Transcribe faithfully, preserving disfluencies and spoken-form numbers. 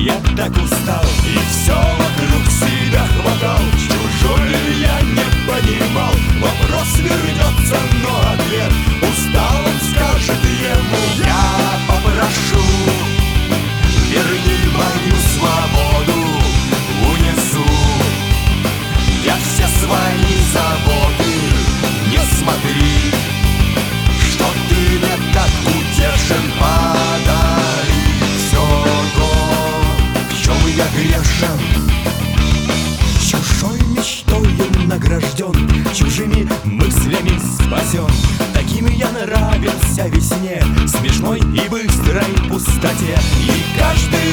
я так устал, и все вокруг себя хватал. Чужой ли я не понимал, вопрос вернется, но ответ устал, он скажет ему: я попрошу, верни мою свободу, унесу я все свои заботы. Не смотри, что ты мне так утешен, подари все то, в чем я грешен. Чужой мечтою награжден, чужими мыслями спасен. Таким я нравился весне, смешной и быстрой пустоте. И каждый